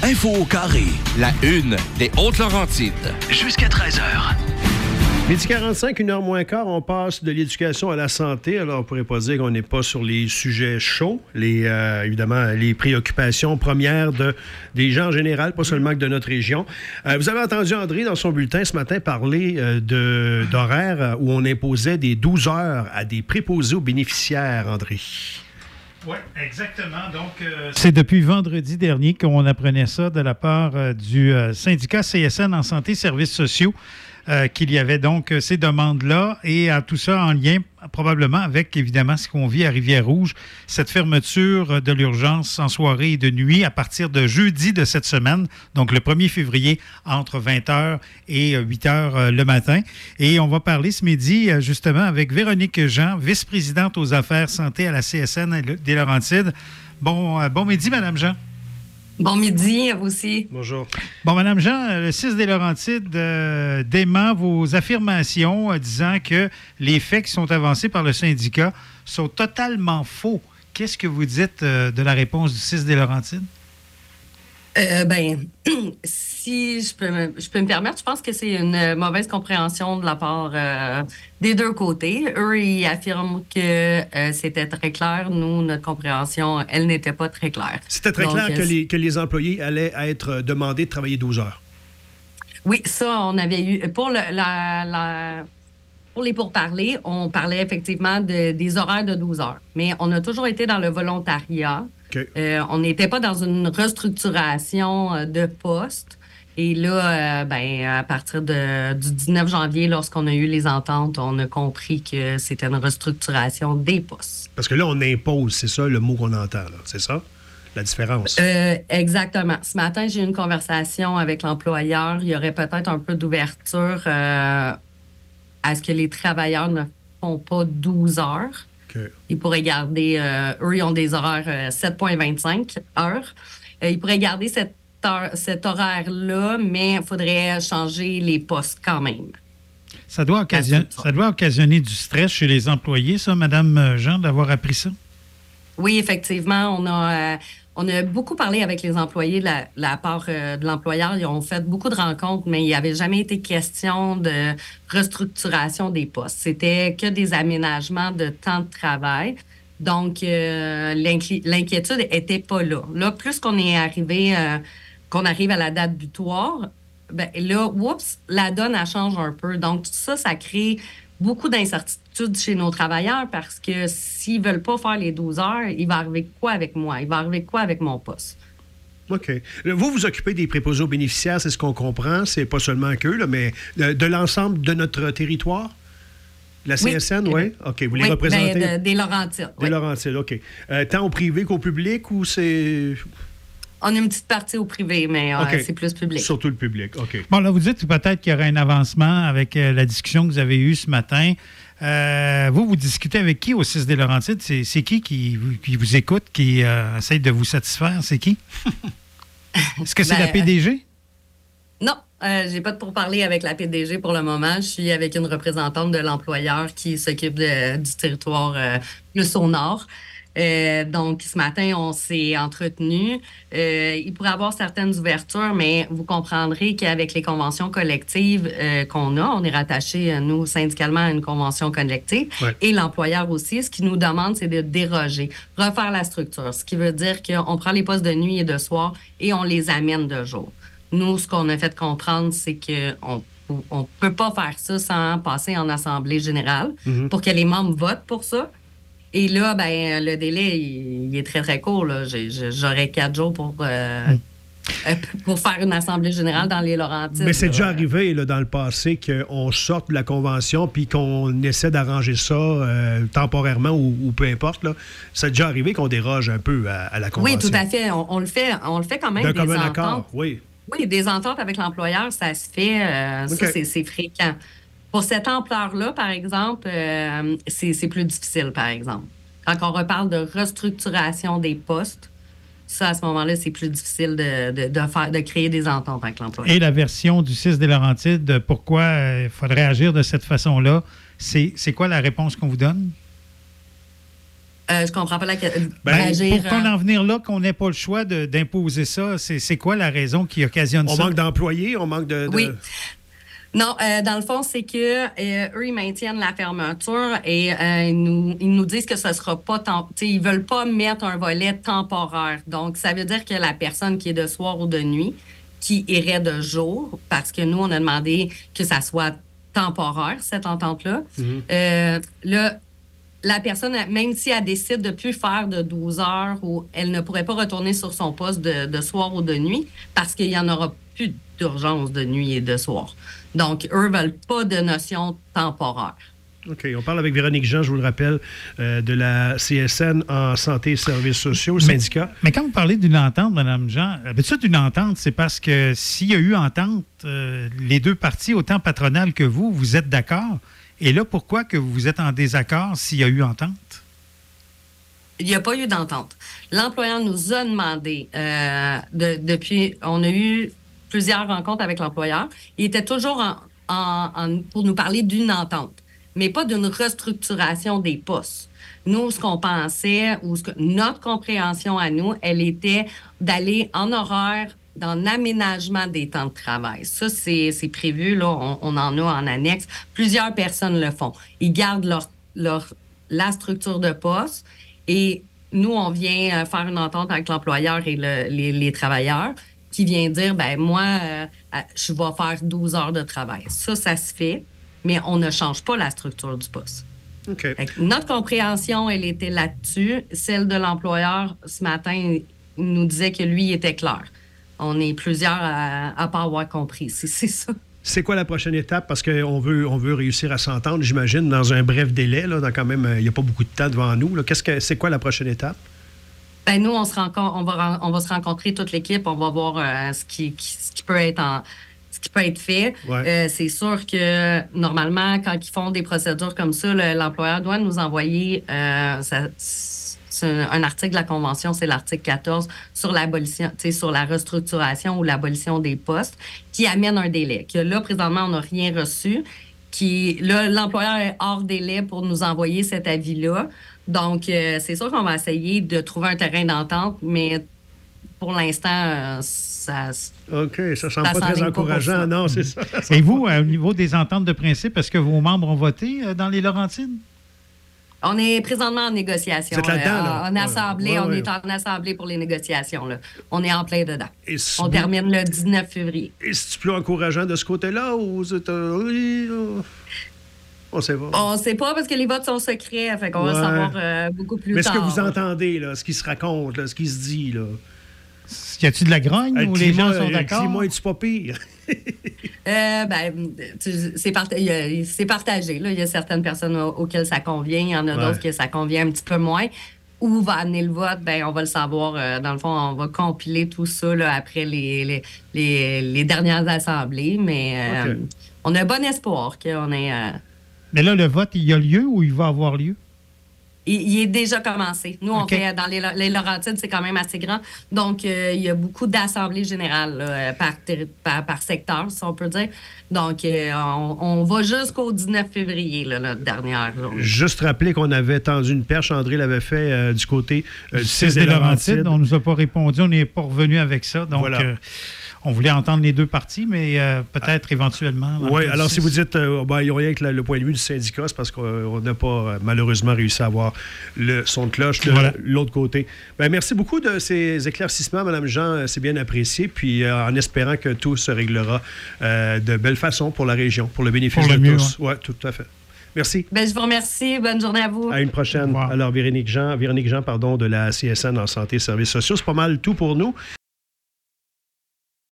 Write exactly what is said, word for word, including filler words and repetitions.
Info au carré. La une des Hautes-Laurentides. Jusqu'à treize heures. Midi quarante-cinq, une heure moins quart, on passe de l'éducation à la santé. Alors, on pourrait pas dire qu'on n'est pas sur les sujets chauds, les, euh, évidemment, les préoccupations premières de, des gens en général, pas seulement que de notre région. Euh, vous avez entendu André, dans son bulletin ce matin, parler euh, de, d'horaires où on imposait des douze heures à des préposés aux bénéficiaires, André. Oui, exactement. Donc, euh, c'est depuis vendredi dernier qu'on apprenait ça de la part euh, du euh, syndicat C S N en santé services sociaux. Euh, qu'il y avait donc euh, ces demandes-là et à tout ça en lien probablement avec, évidemment, ce qu'on vit à Rivière-Rouge, cette fermeture de l'urgence en soirée et de nuit à partir de jeudi de cette semaine, donc le premier février, entre vingt heures et huit heures euh, le matin. Et on va parler ce midi, euh, justement, avec Véronique Jean, vice-présidente aux affaires santé à la C S N des Laurentides. Bon, euh, bon midi, Madame Jean. Bon midi, à vous aussi. Bonjour. Bon, Mme Jean, le six des Laurentides euh, dément vos affirmations euh, disant que les faits qui sont avancés par le syndicat sont totalement faux. Qu'est-ce que vous dites euh, de la réponse du six des Laurentides? Euh, ben, si je peux, me, je peux me permettre, je pense que c'est une mauvaise compréhension de la part euh, des deux côtés. Eux, ils affirment que euh, c'était très clair. Nous, notre compréhension, elle n'était pas très claire. C'était très Donc, clair que les, que les employés allaient être demandés de travailler douze heures. Oui, ça, on avait eu... Pour le, la, la, pour les pourparlers, on parlait effectivement de, des horaires de douze heures. Mais on a toujours été dans le volontariat. Okay. Euh, on n'était pas dans une restructuration de postes. Et là, euh, ben, à partir de, du dix-neuf janvier, lorsqu'on a eu les ententes, on a compris que c'était une restructuration des postes. Parce que là, on impose, c'est ça le mot qu'on entend, là. C'est ça, la différence? Euh, exactement. Ce matin, j'ai eu une conversation avec l'employeur. Il y aurait peut-être un peu d'ouverture euh, à ce que les travailleurs ne font pas douze heures. Okay. Ils pourraient garder, euh, eux, ils ont des horaires euh, sept virgule vingt-cinq heures. Euh, ils pourraient garder cette heure, cet horaire-là, mais il faudrait changer les postes quand même. Ça doit, occasion- ça doit occasionner du stress chez les employés, ça, Mme Jean, d'avoir appris ça? Oui, effectivement. On a, euh, on a beaucoup parlé avec les employés de la, la part euh, de l'employeur. Ils ont fait beaucoup de rencontres, mais il n'y avait jamais été question de restructuration des postes. C'était que des aménagements de temps de travail. Donc, euh, l'inqui- l'inquiétude n'était pas là. Là, plus qu'on est arrivé, euh, qu'on arrive à la date butoir, ben là, oups, la donne, elle change un peu. Donc, tout ça, ça crée beaucoup d'incertitudes chez nos travailleurs parce que s'ils ne veulent pas faire les douze heures, il va arriver quoi avec moi? Il va arriver quoi avec mon poste? OK. Vous, vous occupez des préposés aux bénéficiaires, c'est ce qu'on comprend. C'est pas seulement qu'eux, là, mais de, de l'ensemble de notre territoire? La C S N, oui? oui? OK. Vous les oui, représentez? Ben, de, des Laurentides. Des oui. Laurentides, OK. Euh, tant au privé qu'au public ou c'est... On a une petite partie au privé, mais euh, okay. c'est plus public. Surtout le public, OK. Bon, là, vous dites peut-être qu'il y aurait un avancement avec euh, la discussion que vous avez eue ce matin. Euh, vous, vous discutez avec qui au six des Laurentides? C'est, c'est qui qui vous, qui vous écoute, qui euh, essaie de vous satisfaire? C'est qui? Est-ce que c'est ben, la P D G? Non, euh, j'ai pas de pourparler avec la P D G pour le moment. Je suis avec une représentante de l'employeur qui s'occupe de, du territoire euh, plus au nord. Euh, donc, ce matin, on s'est entretenu. Euh, il pourrait y avoir certaines ouvertures, mais vous comprendrez qu'avec les conventions collectives euh, qu'on a, on est rattaché, nous, syndicalement, à une convention collective, ouais. Et l'employeur aussi. Ce qu'il nous demande, c'est de déroger, refaire la structure, ce qui veut dire qu'on prend les postes de nuit et de soir et on les amène de jour. Nous, ce qu'on a fait comprendre, c'est qu'on on peut pas faire ça sans passer en assemblée générale mm-hmm. pour que les membres votent pour ça. Et là, ben le délai, il, il est très, très court. Là. J'ai, j'aurais quatre jours pour, euh, mm. euh, pour faire une assemblée générale dans les Laurentides. Mais c'est déjà arrivé là, dans le passé qu'on sorte de la convention puis qu'on essaie d'arranger ça euh, temporairement ou, ou peu importe. Là. C'est déjà arrivé qu'on déroge un peu à, à la convention. Oui, tout à fait. On, on, le, fait on le fait quand même. D'un des commun ententes. accord, oui. Oui, des ententes avec l'employeur, ça se fait. Euh, okay. Ça, c'est, c'est fréquent. Pour cette ampleur-là, par exemple, euh, c'est, c'est plus difficile, par exemple. Quand on reparle de restructuration des postes, ça, à ce moment-là, c'est plus difficile de, de, de, faire, de créer des ententes avec l'employeur. Et la version du six des Laurentides, pourquoi il euh, faudrait agir de cette façon-là, c'est, c'est quoi la réponse qu'on vous donne? Euh, je comprends pas la question. Ben, pour qu'on en venir là, qu'on n'ait pas le choix de, d'imposer ça, c'est, c'est quoi la raison qui occasionne on ça? On manque d'employés, on manque de... de... Oui. Non, euh, dans le fond, c'est que euh, eux, ils maintiennent la fermeture et euh, ils, nous, ils nous disent que ce sera pas... Temp- ils veulent pas mettre un volet temporaire. Donc, ça veut dire que la personne qui est de soir ou de nuit, qui irait de jour, parce que nous, on a demandé que ça soit temporaire, cette entente-là, mm-hmm. euh, là, la personne, même si elle décide de ne plus faire de douze heures, ou elle ne pourrait pas retourner sur son poste de, de soir ou de nuit parce qu'il n'y en aura plus d'urgence de nuit et de soir. Donc, eux ne veulent pas de notion temporaire. OK. On parle avec Véronique Jean, je vous le rappelle, euh, de la C S N en santé et services sociaux, le mais, syndicat. Mais quand vous parlez d'une entente, Mme Jean, ça, d'une entente, c'est parce que s'il y a eu entente, euh, les deux parties, autant patronales que vous, vous êtes d'accord. Et là, pourquoi que vous êtes en désaccord s'il y a eu entente? Il n'y a pas eu d'entente. L'employeur nous a demandé, euh, de, depuis, on a eu plusieurs rencontres avec l'employeur. Il était toujours en, en, en, pour nous parler d'une entente, mais pas d'une restructuration des postes. Nous, ce qu'on pensait, ou ce que, notre compréhension à nous, elle était d'aller en horaire, dans l'aménagement des temps de travail. Ça, c'est, c'est prévu, là, on, on en a en annexe. Plusieurs personnes le font. Ils gardent leur, leur, la structure de poste et nous, on vient faire une entente avec l'employeur et le, les, les travailleurs qui vient dire, ben moi, euh, je vais faire douze heures de travail. Ça, ça se fait, mais on ne change pas la structure du poste. Okay. Notre compréhension, elle était là-dessus. Celle de l'employeur, ce matin, il nous disait que lui, il était clair. On est plusieurs à ne pas avoir compris. C'est, c'est ça. C'est quoi la prochaine étape? Parce qu'on veut, on veut réussir à s'entendre, j'imagine, dans un bref délai. Là, dans quand même, il n'y a pas beaucoup de temps devant nous. Là. Qu'est-ce que, c'est quoi la prochaine étape? Ben nous, on, se rencontre, on, va, on va se rencontrer toute l'équipe. On va voir euh, ce, qui, qui, ce, qui peut être en, ce qui peut être fait. Ouais. Euh, c'est sûr que, normalement, quand ils font des procédures comme ça, le, l'employeur doit nous envoyer... Euh, ça, c'est un article de la Convention, c'est l'article quatorze, sur l'abolition, tu sais, sur la restructuration ou l'abolition des postes, qui amène un délai. Que là, présentement, on n'a rien reçu. Qui, là, l'employeur est hors délai pour nous envoyer cet avis-là. Donc, euh, c'est sûr qu'on va essayer de trouver un terrain d'entente, mais pour l'instant, euh, ça... OK, ça ne semble pas très encourageant. Pas non, c'est ça. ça Et vous, au niveau des ententes de principe, est-ce que vos membres ont voté euh, dans les Laurentides? On est présentement en négociation. Vous êtes là-dedans, là? En, en assemblée, ouais, ouais, on ouais. est en assemblée pour les négociations. Là. On est en plein dedans. Et si on vous... termine le dix-neuf février. Et c'est plus encourageant de ce côté-là ou vous êtes... Oui, on ne sait pas. On ne sait pas parce que les votes sont secrets. Fait qu'on ouais. va savoir euh, beaucoup plus Mais tard. Mais ce que vous entendez, là, ce qui se raconte, là, ce qui se dit, là... Y a-t-il de la grogne euh, ou climat, les gens sont d'accord? Le climat, est-tu pas pire? euh, ben, c'est, part... c'est partagé. Là. Il y a certaines personnes auxquelles ça convient. Il y en a ouais. d'autres que ça convient un petit peu moins. Où va amener le vote? Ben, on va le savoir. Euh, dans le fond, on va compiler tout ça là, après les, les, les, les dernières assemblées. Mais euh, okay. on a bon espoir qu'on ait... Euh... Mais là, le vote, il y a lieu ou il va avoir lieu? Il, il est déjà commencé. Nous, on okay. fait dans les, les Laurentides, c'est quand même assez grand. Donc, euh, il y a beaucoup d'assemblées générales là, par, par, par secteur, si on peut dire. Donc, euh, on, on va jusqu'au dix-neuf février, là, notre dernière journée. Juste rappeler qu'on avait tendu une perche. André l'avait fait euh, du côté euh, du six des Laurentides. On ne nous a pas répondu. On n'est pas revenu avec ça. Donc, voilà. euh, on voulait entendre les deux parties, mais euh, peut-être ah. éventuellement... Oui, alors si vous dites euh, ben, il n'y a rien que le, le point de vue du syndicat, c'est parce qu'on n'a pas euh, malheureusement réussi à avoir le son de cloche de voilà. l'autre côté. Ben, merci beaucoup de ces éclaircissements, Mme Jean. C'est bien apprécié. Puis euh, en espérant que tout se réglera euh, de belle façon pour la région, pour le bénéfice pour de le tous. Oui, ouais, tout à fait. Merci. Ben, je vous remercie. Bonne journée à vous. À une prochaine. Wow. Alors, Véronique Jean, Véronique Jean, pardon, de la C S N en santé et services sociaux. C'est pas mal tout pour nous.